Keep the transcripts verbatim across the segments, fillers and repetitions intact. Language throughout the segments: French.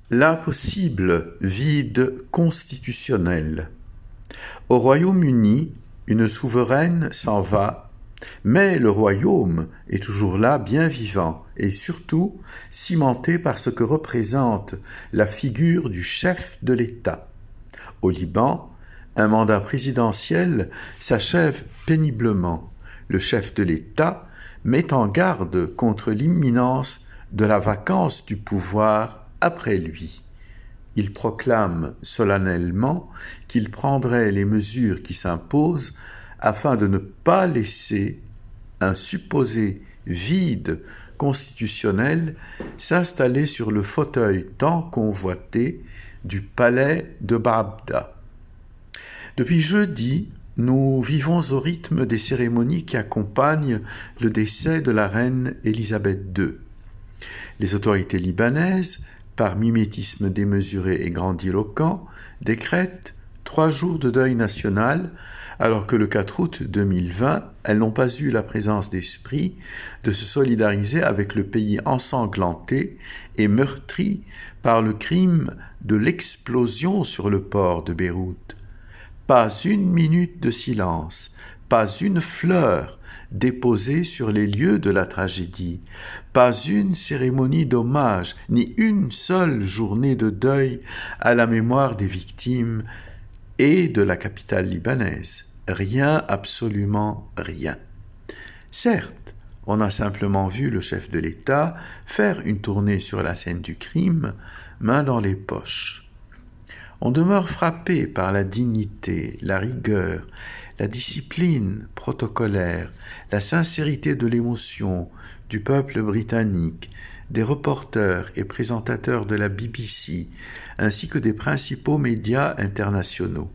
L'impossible vide constitutionnel. Au Royaume-Uni, une souveraine s'en va, mais le royaume est toujours là, bien vivant, et surtout cimenté par ce que représente la figure du chef de l'État. Au Liban, un mandat présidentiel s'achève péniblement. Le chef de l'État met en garde contre l'imminence de la vacance du pouvoir après lui. Il proclame solennellement qu'il prendrait les mesures qui s'imposent afin de ne pas laisser un supposé vide constitutionnel s'installer sur le fauteuil tant convoité du palais de Baabda. Depuis jeudi, nous vivons au rythme des cérémonies qui accompagnent le décès de la reine Élisabeth deux. Les autorités libanaises, par mimétisme démesuré et grandiloquent, décrètent trois jours de deuil national, alors que le quatre août deux mille vingt, elles n'ont pas eu la présence d'esprit de se solidariser avec le pays ensanglanté et meurtri par le crime de l'explosion sur le port de Beyrouth. Pas une minute de silence, pas une fleur déposée sur les lieux de la tragédie, pas une cérémonie d'hommage, ni une seule journée de deuil à la mémoire des victimes et de la capitale libanaise. Rien, absolument rien. Certes, on a simplement vu le chef de l'État faire une tournée sur la scène du crime, main dans les poches. On demeure frappé par la dignité, la rigueur, la discipline protocolaire, la sincérité de l'émotion du peuple britannique, des reporters et présentateurs de la B B C, ainsi que des principaux médias internationaux.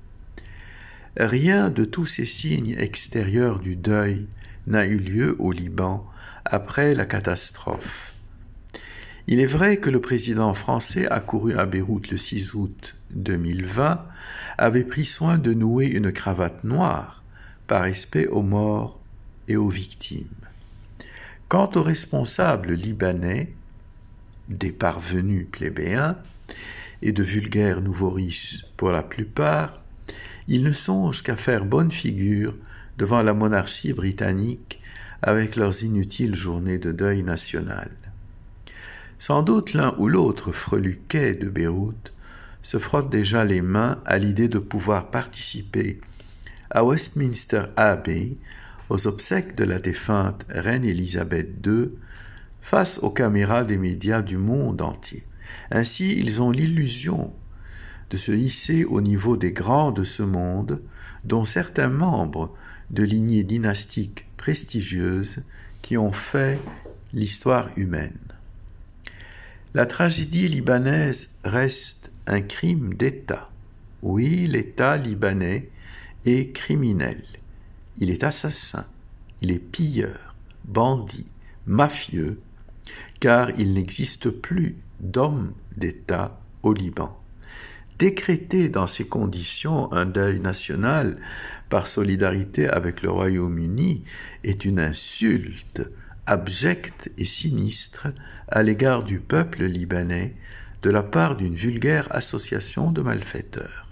Rien de tous ces signes extérieurs du deuil n'a eu lieu au Liban après la catastrophe. Il est vrai que le président français accouru à Beyrouth le six août deux mille vingt avait pris soin de nouer une cravate noire par respect aux morts et aux victimes. Quant aux responsables libanais, des parvenus plébéiens et de vulgaires nouveaux riches pour la plupart, ils ne songent qu'à faire bonne figure devant la monarchie britannique avec leurs inutiles journées de deuil national. Sans doute l'un ou l'autre freluquet de Beyrouth se frotte déjà les mains à l'idée de pouvoir participer à Westminster Abbey aux obsèques de la défunte reine Élisabeth deux face aux caméras des médias du monde entier. Ainsi, ils ont l'illusion de se hisser au niveau des grands de ce monde, dont certains membres de lignées dynastiques prestigieuses qui ont fait l'histoire humaine. La tragédie libanaise reste un crime d'État. Oui, l'État libanais est criminel. Il est assassin, il est pilleur, bandit, mafieux, car il n'existe plus d'homme d'État au Liban. Décréter dans ces conditions un deuil national par solidarité avec le Royaume-Uni est une insulte abjecte et sinistre à l'égard du peuple libanais de la part d'une vulgaire association de malfaiteurs.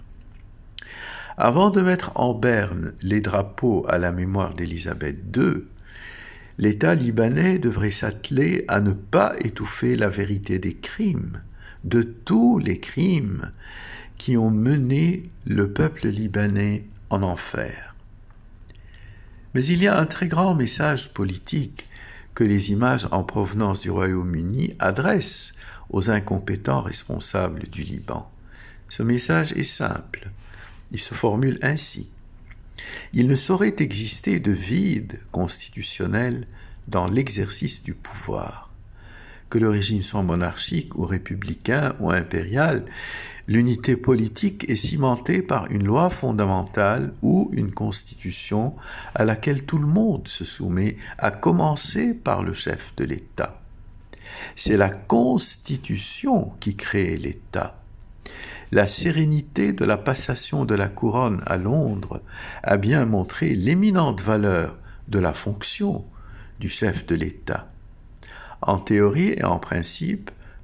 Avant de mettre en berne les drapeaux à la mémoire d'Élisabeth deux, l'État libanais devrait s'atteler à ne pas étouffer la vérité des crimes, de tous les crimes qui ont mené le peuple libanais en enfer. Mais il y a un très grand message politique que les images en provenance du Royaume-Uni adressent aux incompétents responsables du Liban. Ce message est simple. Il se formule ainsi. Il ne saurait exister de vide constitutionnel dans l'exercice du pouvoir. Que le régime soit monarchique ou républicain ou impérial, l'unité politique est cimentée par une loi fondamentale ou une constitution à laquelle tout le monde se soumet, à commencer par le chef de l'État. C'est la Constitution qui crée l'État. La sérénité de la passation de la couronne à Londres a bien montré l'éminente valeur de la fonction du chef de l'État. En théorie et en principe,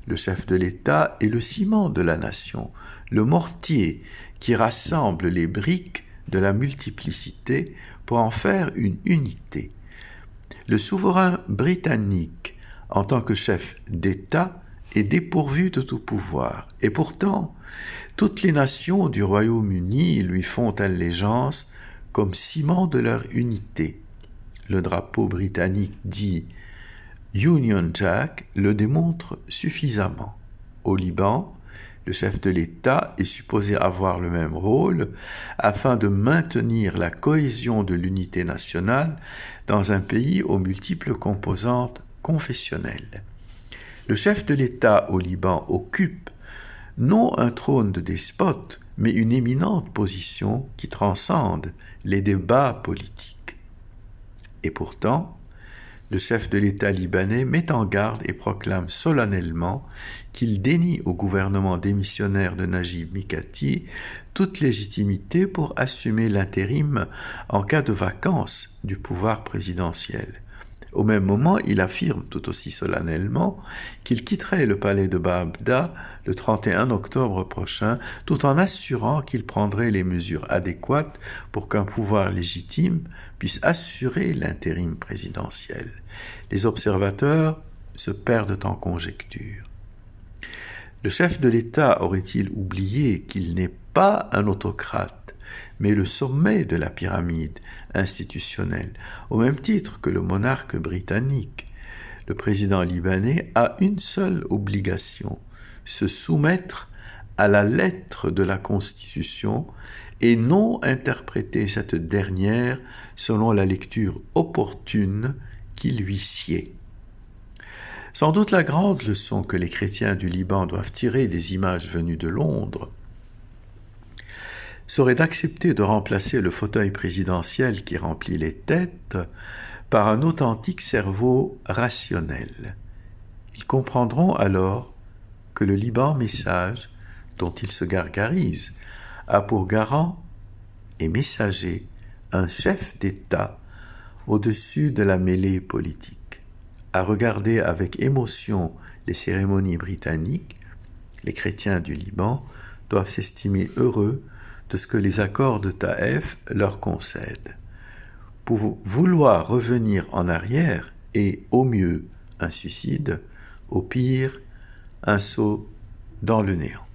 Le chef de l'État est le ciment de la nation, le mortier qui rassemble les briques de la multiplicité pour en faire une unité. Le souverain britannique, en tant que chef d'État, est dépourvu de tout pouvoir. Et pourtant, toutes les nations du Royaume-Uni lui font allégeance comme ciment de leur unité. Le drapeau britannique dit Union Jack le démontre suffisamment. Au Liban, le chef de l'État est supposé avoir le même rôle afin de maintenir la cohésion de l'unité nationale dans un pays aux multiples composantes confessionnelles. Le chef de l'État au Liban occupe non un trône de despote, mais une éminente position qui transcende les débats politiques. Et pourtant, le chef de l'État libanais met en garde et proclame solennellement qu'il dénie au gouvernement démissionnaire de Najib Mikati toute légitimité pour assumer l'intérim en cas de vacance du pouvoir présidentiel. Au même moment, il affirme tout aussi solennellement qu'il quitterait le palais de Baabda le trente et un octobre prochain, tout en assurant qu'il prendrait les mesures adéquates pour qu'un pouvoir légitime puisse assurer l'intérim présidentiel. Les observateurs se perdent en conjectures. Le chef de l'État aurait-il oublié qu'il n'est pas un autocrate, mais le sommet de la pyramide institutionnelle, au même titre que le monarque britannique? Le président libanais a une seule obligation, se soumettre à la lettre de la Constitution et non interpréter cette dernière selon la lecture opportune qui lui sied. Sans doute la grande leçon que les chrétiens du Liban doivent tirer des images venues de Londres serait d'accepter de remplacer le fauteuil présidentiel qui remplit les têtes par un authentique cerveau rationnel. Ils comprendront alors que le Liban message, dont ils se gargarisent, a pour garant et messager un chef d'État au-dessus de la mêlée politique. À regarder avec émotion les cérémonies britanniques, les chrétiens du Liban doivent s'estimer heureux de ce que les accords de Taïf leur concèdent. Pour vouloir revenir en arrière est au mieux un suicide, au pire un saut dans le néant.